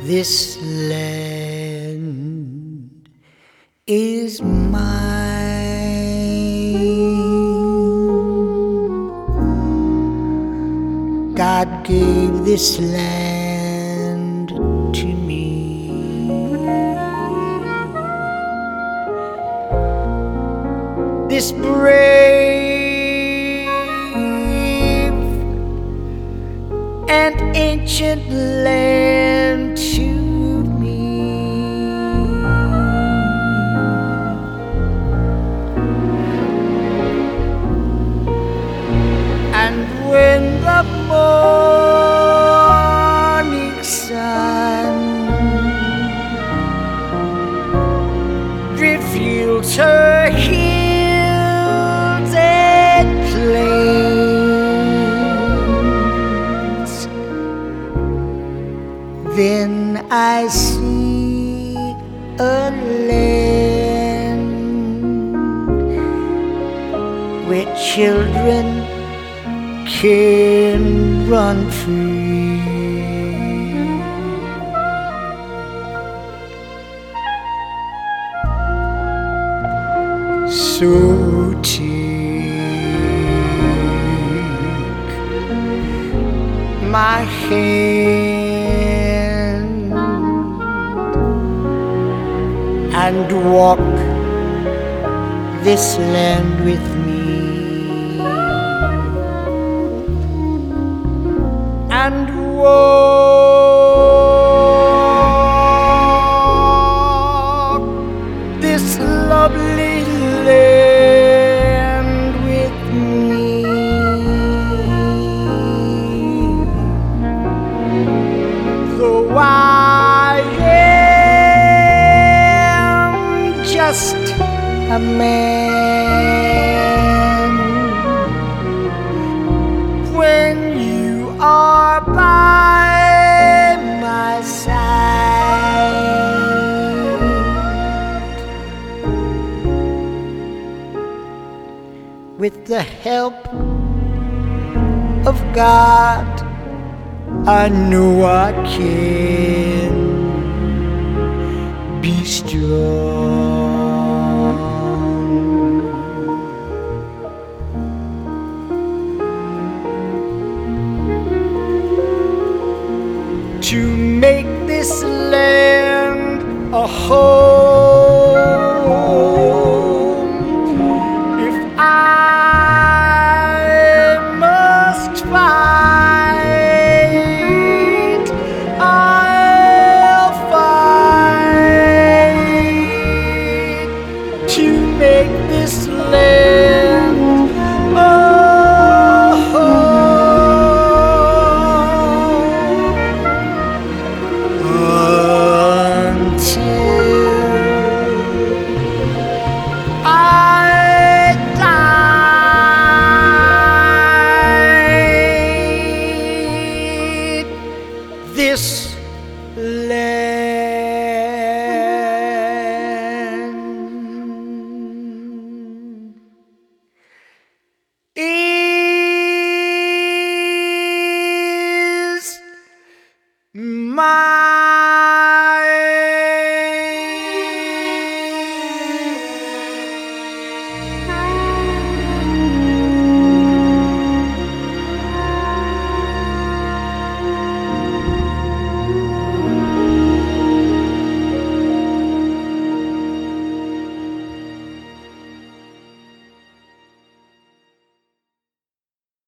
This land is mine. God gave this land to me. This brave and ancient land to me. And when the morning sun reveals her hills and plains, then I see a land where children can run free. So take my hand and walk this land with me, and walk this lovely land with me. Though I am just a man, when you are by my side, with the help of God, I know I can be strong. To make this land a home, if I must fight, I'll fight to make this land a home. This land